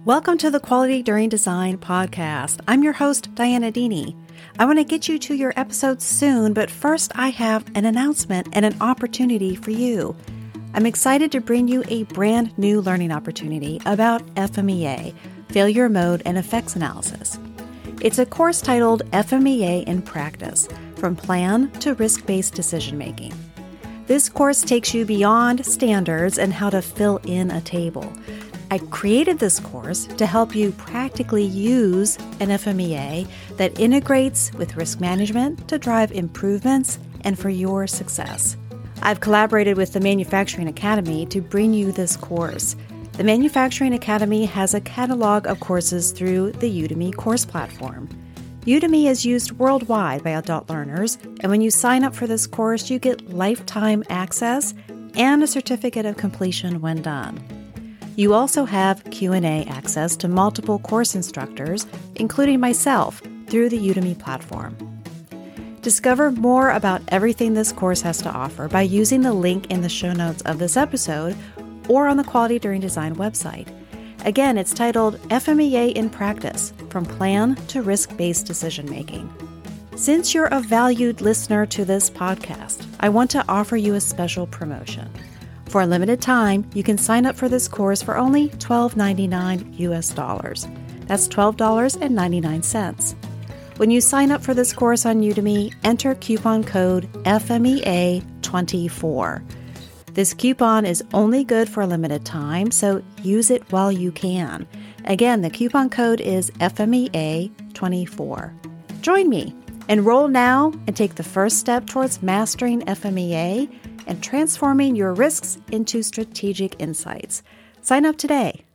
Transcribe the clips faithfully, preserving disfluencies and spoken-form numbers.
Welcome to the Quality During Design podcast. I'm your host, Diana Dini. I want to get you to your episodes soon, but first I have an announcement and an opportunity for you. I'm excited to bring you a brand new learning opportunity about F M E A, Failure Mode and Effects Analysis. It's a course titled F M E A in Practice, From Plan to Risk-Based Decision Making. This course takes you beyond standards and how to fill in a table. I created this course to help you practically use an F M E A that integrates with risk management to drive improvements and for your success. I've collaborated with the Manufacturing Academy to bring you this course. The Manufacturing Academy has a catalog of courses through the Udemy course platform. Udemy is used worldwide by adult learners, and when you sign up for this course, you get lifetime access and a certificate of completion when done. You also have Q and A access to multiple course instructors, including myself, through the Udemy platform. Discover more about everything this course has to offer by using the link in the show notes of this episode or on the Quality During Design website. Again, it's titled F M E A in Practice, From Plan to Risk-Based Decision Making. Since you're a valued listener to this podcast, I want to offer you a special promotion. For a limited time, you can sign up for this course for only twelve ninety-nine U S dollars. That's twelve ninety-nine. When you sign up for this course on Udemy, enter coupon code F M E A twenty-four. This coupon is only good for a limited time, so use it while you can. Again, the coupon code is F M E A twenty-four. Join me. Enroll now and take the first step towards mastering F M E A and transforming your risks into strategic insights. Sign up today.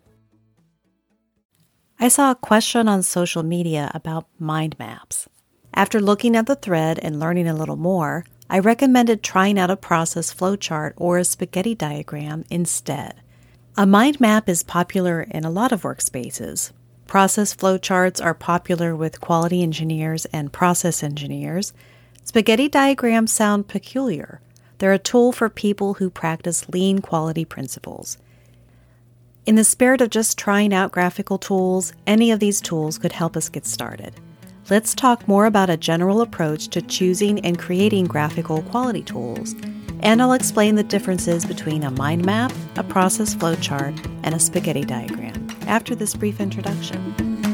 I saw a question on social media about mind maps. After looking at the thread and learning a little more, I recommended trying out a process flowchart or a spaghetti diagram instead. A mind map is popular in a lot of workspaces. Process flowcharts are popular with quality engineers and process engineers. Spaghetti diagrams sound peculiar. They're a tool for people who practice lean quality principles. In the spirit of just trying out graphical tools, any of these tools could help us get started. Let's talk more about a general approach to choosing and creating graphical quality tools, and I'll explain the differences between a mind map, a process flowchart, and a spaghetti diagram after this brief introduction.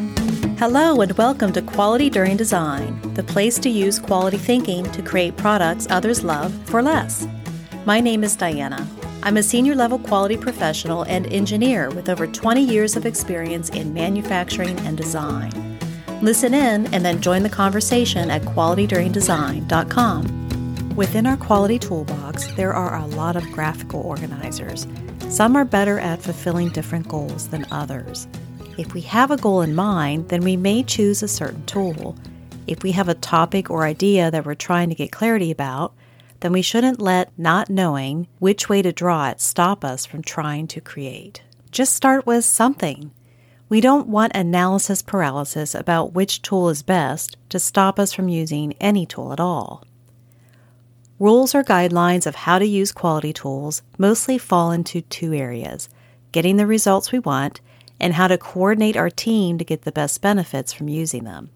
Hello and welcome to Quality During Design, the place to use quality thinking to create products others love for less. My name is Diana. I'm a senior level quality professional and engineer with over twenty years of experience in manufacturing and design. Listen in and then join the conversation at quality during design dot com. Within our quality toolbox, there are a lot of graphical organizers. Some are better at fulfilling different goals than others. If we have a goal in mind, then we may choose a certain tool. If we have a topic or idea that we're trying to get clarity about, then we shouldn't let not knowing which way to draw it stop us from trying to create. Just start with something. We don't want analysis paralysis about which tool is best to stop us from using any tool at all. Rules or guidelines of how to use quality tools mostly fall into two areas: getting the results we want and how to coordinate our team to get the best benefits from using them.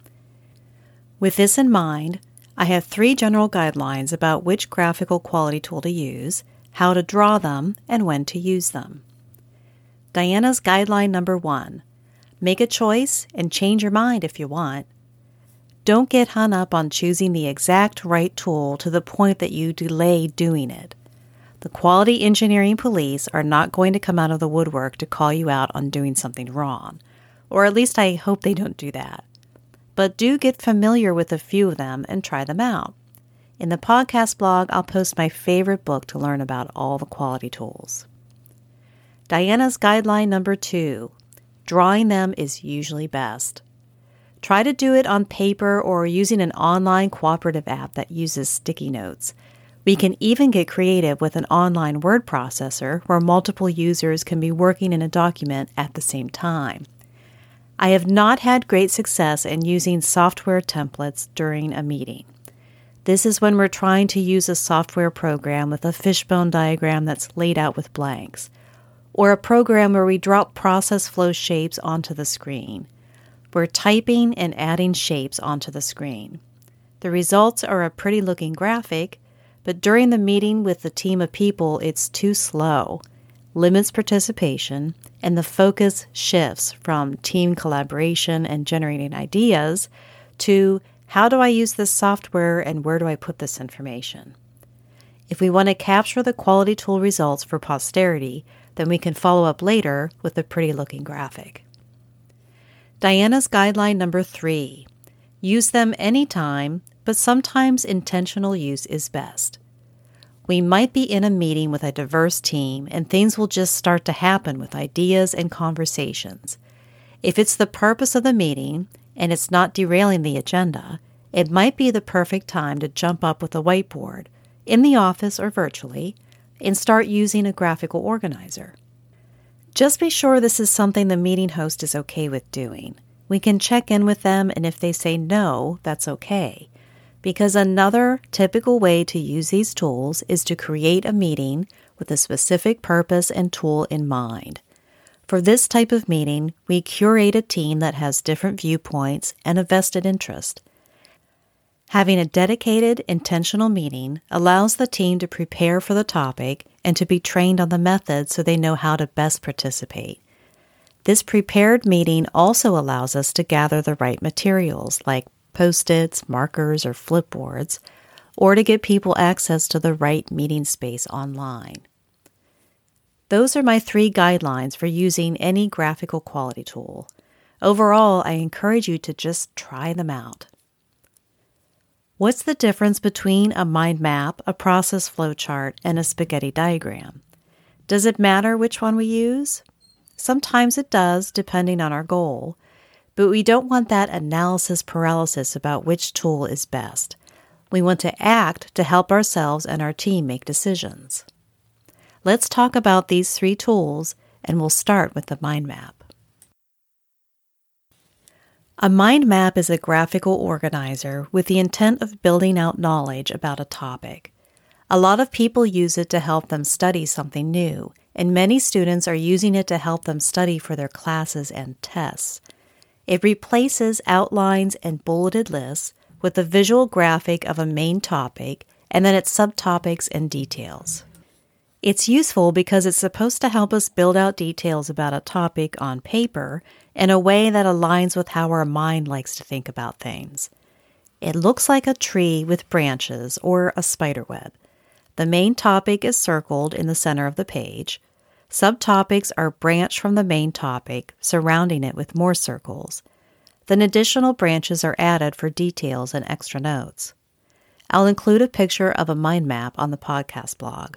With this in mind, I have three general guidelines about which graphical quality tool to use, how to draw them, and when to use them. Diana's guideline number one: make a choice and change your mind if you want. Don't get hung up on choosing the exact right tool to the point that you delay doing it. The quality engineering police are not going to come out of the woodwork to call you out on doing something wrong, or at least I hope they don't do that. But do get familiar with a few of them and try them out. In the podcast blog, I'll post my favorite book to learn about all the quality tools. Diana's guideline number two: drawing them is usually best. Try to do it on paper or using an online cooperative app that uses sticky notes. We can even get creative with an online word processor where multiple users can be working in a document at the same time. I have not had great success in using software templates during a meeting. This is when we're trying to use a software program with a fishbone diagram that's laid out with blanks. or a program where we drop process flow shapes onto the screen. We're typing and adding shapes onto the screen. The results are a pretty looking graphic, but during the meeting with the team of people, it's too slow, limits participation, and the focus shifts from team collaboration and generating ideas to how do I use this software and where do I put this information? If we want to capture the quality tool results for posterity, then we can follow up later with a pretty looking graphic. Diana's guideline number three. Use them anytime, but sometimes intentional use is best. We might be in a meeting with a diverse team and things will just start to happen with ideas and conversations. If it's the purpose of the meeting and it's not derailing the agenda, it might be the perfect time to jump up with a whiteboard, in the office or virtually, and start using a graphical organizer. Just be sure this is something the meeting host is okay with doing. We can check in with them, and if they say no, that's okay. Because another typical way to use these tools is to create a meeting with a specific purpose and tool in mind. For this type of meeting, we curate a team that has different viewpoints and a vested interest. Having a dedicated, intentional meeting allows the team to prepare for the topic and to be trained on the method so they know how to best participate. This prepared meeting also allows us to gather the right materials like Post-its, markers, or flipboards, or to get people access to the right meeting space online. Those are my three guidelines for using any graphical quality tool. Overall, I encourage you to just try them out. What's the difference between a mind map, a process flowchart, and a spaghetti diagram? Does it matter which one we use? Sometimes it does, depending on our goal, but we don't want that analysis paralysis about which tool is best. We want to act to help ourselves and our team make decisions. Let's talk about these three tools, and we'll start with the mind map. A mind map is a graphical organizer with the intent of building out knowledge about a topic. A lot of people use it to help them study something new, and many students are using it to help them study for their classes and tests. It replaces outlines and bulleted lists with a visual graphic of a main topic and then its subtopics and details. It's useful because it's supposed to help us build out details about a topic on paper in a way that aligns with how our mind likes to think about things. It looks like a tree with branches or a spider web. The main topic is circled in the center of the page. Subtopics are branched from the main topic, surrounding it with more circles. Then additional branches are added for details and extra notes. I'll include a picture of a mind map on the podcast blog.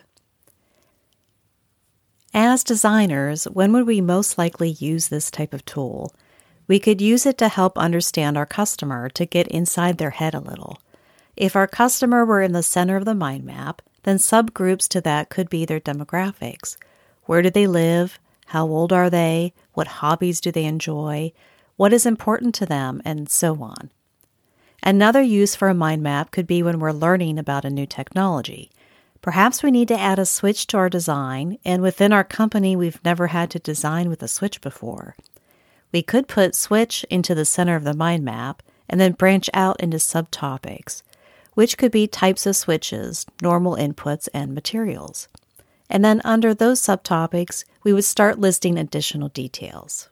As designers, when would we most likely use this type of tool? We could use it to help understand our customer, to get inside their head a little. If our customer were in the center of the mind map, then subgroups to that could be their demographics. Where do they live? How old are they? What hobbies do they enjoy? What is important to them? And so on. Another use for a mind map could be when we're learning about a new technology. Perhaps we need to add a switch to our design, and within our company we've never had to design with a switch before. We could put switch into the center of the mind map and then branch out into subtopics, which could be types of switches, normal inputs, and materials. And then under those subtopics, we would start listing additional details.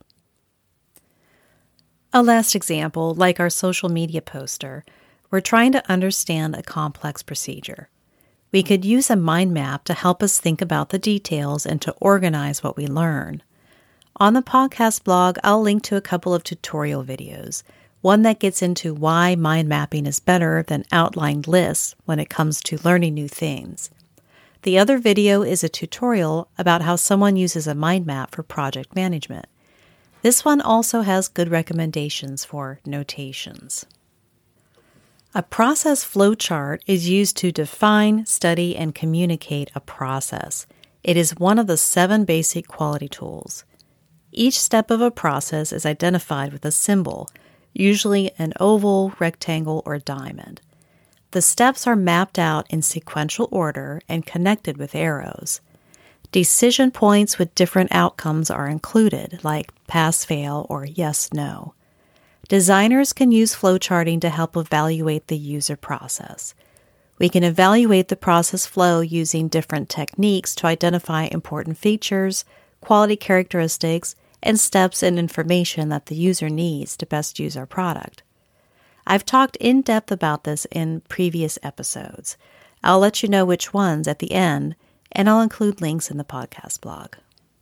A last example, like our social media poster, we're trying to understand a complex procedure. We could use a mind map to help us think about the details and to organize what we learn. On the podcast blog, I'll link to a couple of tutorial videos, one that gets into why mind mapping is better than outlined lists when it comes to learning new things. The other video is a tutorial about how someone uses a mind map for project management. This one also has good recommendations for notations. A process flowchart is used to define, study, and communicate a process. It is one of the seven basic quality tools. Each step of a process is identified with a symbol, usually an oval, rectangle, or diamond. The steps are mapped out in sequential order and connected with arrows. Decision points with different outcomes are included, like pass-fail or yes-no. Designers can use flowcharting to help evaluate the user process. We can evaluate the process flow using different techniques to identify important features, quality characteristics, and steps and information that the user needs to best use our product. I've talked in depth about this in previous episodes. I'll let you know which ones at the end, and I'll include links in the podcast blog.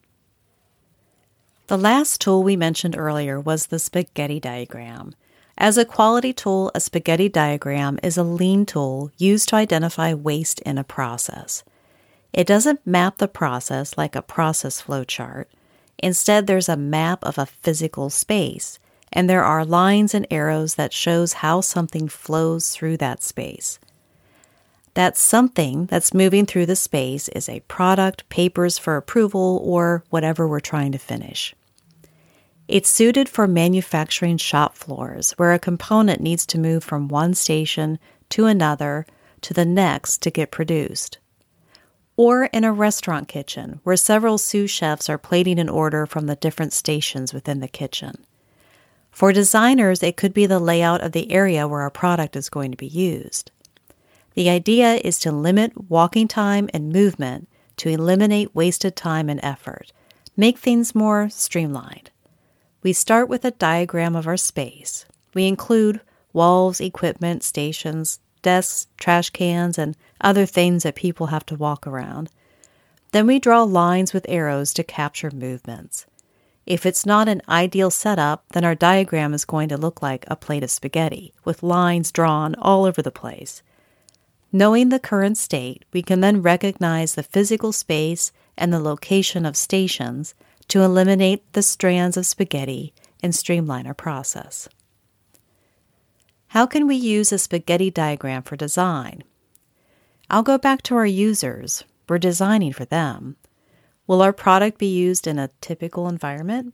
The last tool we mentioned earlier was the spaghetti diagram. As a quality tool, a spaghetti diagram is a lean tool used to identify waste in a process. It doesn't map the process like a process flow chart. Instead, there's a map of a physical space, and there are lines and arrows that shows how something flows through that space. That something that's moving through the space is a product, papers for approval, or whatever we're trying to finish. It's suited for manufacturing shop floors where a component needs to move from one station to another to the next to get produced. Or in a restaurant kitchen where several sous chefs are plating an order from the different stations within the kitchen. For designers, it could be the layout of the area where our product is going to be used. The idea is to limit walking time and movement to eliminate wasted time and effort, make things more streamlined. We start with a diagram of our space. We include walls, equipment, stations, desks, trash cans, and other things that people have to walk around. Then we draw lines with arrows to capture movements. If it's not an ideal setup, then our diagram is going to look like a plate of spaghetti, with lines drawn all over the place. Knowing the current state, we can then recognize the physical space and the location of stations to eliminate the strands of spaghetti and streamline our process. How can we use a spaghetti diagram for design? I'll go back to our users. We're designing for them. Will our product be used in a typical environment?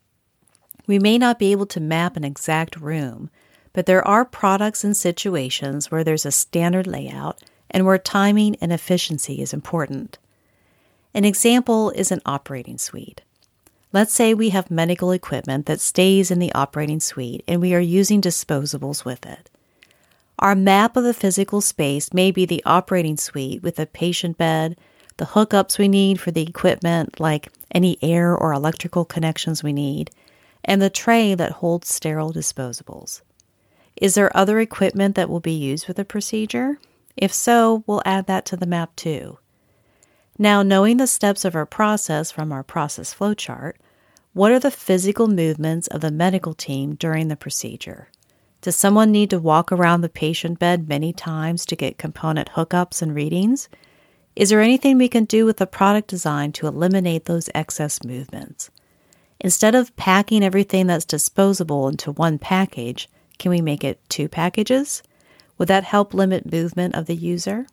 We may not be able to map an exact room, but there are products and situations where there's a standard layout and where timing and efficiency is important. An example is an operating suite. Let's say we have medical equipment that stays in the operating suite and we are using disposables with it. Our map of the physical space may be the operating suite with a patient bed, the hookups we need for the equipment, like any air or electrical connections we need, and the tray that holds sterile disposables. Is there other equipment that will be used with the procedure? If so, we'll add that to the map too. Now, knowing the steps of our process from our process flowchart, what are the physical movements of the medical team during the procedure? Does someone need to walk around the patient bed many times to get component hookups and readings? Is there anything we can do with the product design to eliminate those excess movements? Instead of packing everything that's disposable into one package, can we make it two packages? Would that help limit movement of the user?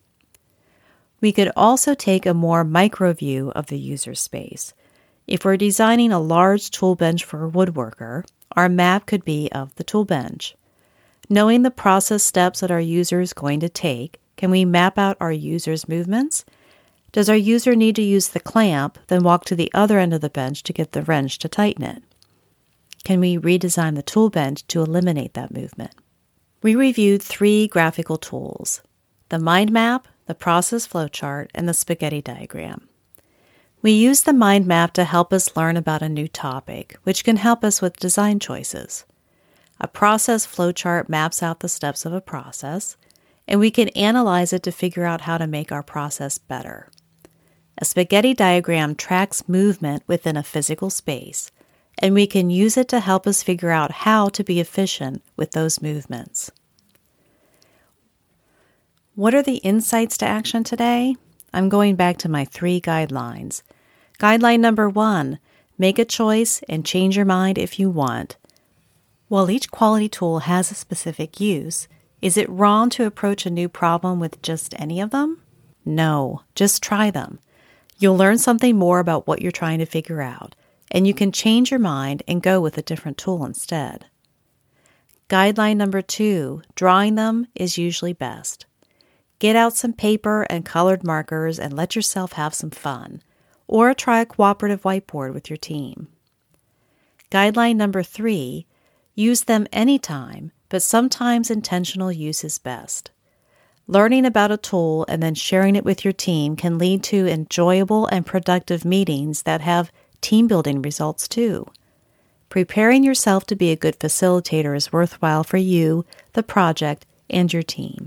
We could also take a more micro view of the user space. If we're designing a large tool bench for a woodworker, our map could be of the tool bench. Knowing the process steps that our user is going to take, can we map out our user's movements? Does our user need to use the clamp, then walk to the other end of the bench to get the wrench to tighten it? Can we redesign the tool bench to eliminate that movement? We reviewed three graphical tools: the mind map, the process flowchart, and the spaghetti diagram. We use the mind map to help us learn about a new topic, which can help us with design choices. A process flowchart maps out the steps of a process, and we can analyze it to figure out how to make our process better. A spaghetti diagram tracks movement within a physical space, and we can use it to help us figure out how to be efficient with those movements. What are the insights to action today? I'm going back to my three guidelines. Guideline number one, make a choice and change your mind if you want. While each quality tool has a specific use, is it wrong to approach a new problem with just any of them? No, just try them. You'll learn something more about what you're trying to figure out, and you can change your mind and go with a different tool instead. Guideline number two, drawing them is usually best. Get out some paper and colored markers and let yourself have some fun. or try a cooperative whiteboard with your team. Guideline number three, use them anytime, but sometimes intentional use is best. Learning about a tool and then sharing it with your team can lead to enjoyable and productive meetings that have team-building results too. Preparing yourself to be a good facilitator is worthwhile for you, the project, and your team.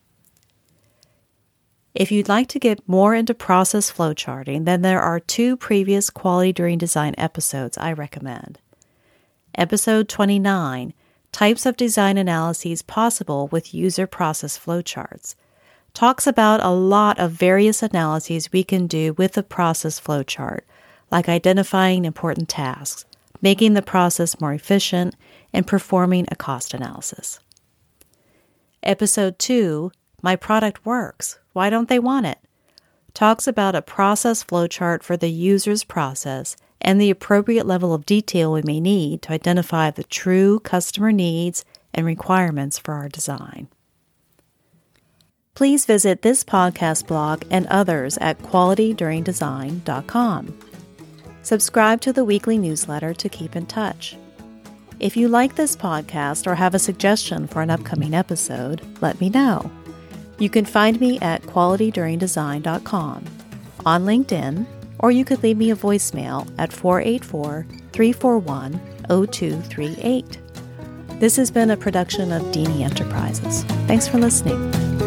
If you'd like to get more into process flowcharting, then there are two previous Quality During Design episodes I recommend. Episode twenty-nine, Types of Design Analyses Possible with User Process Flowcharts, talks about a lot of various analyses we can do with the process flowchart, like identifying important tasks, making the process more efficient, and performing a cost analysis. Episode two, My Product Works, Why Don't They Want It?, talks about a process flowchart for the user's process and the appropriate level of detail we may need to identify the true customer needs and requirements for our design. Please visit this podcast blog and others at quality during design dot com. Subscribe to the weekly newsletter to keep in touch. If you like this podcast or have a suggestion for an upcoming episode, let me know. You can find me at quality during design dot com, on LinkedIn, or you could leave me a voicemail at four eight four, three four one, zero two three eight. This has been a production of Deeney Enterprises. Thanks for listening.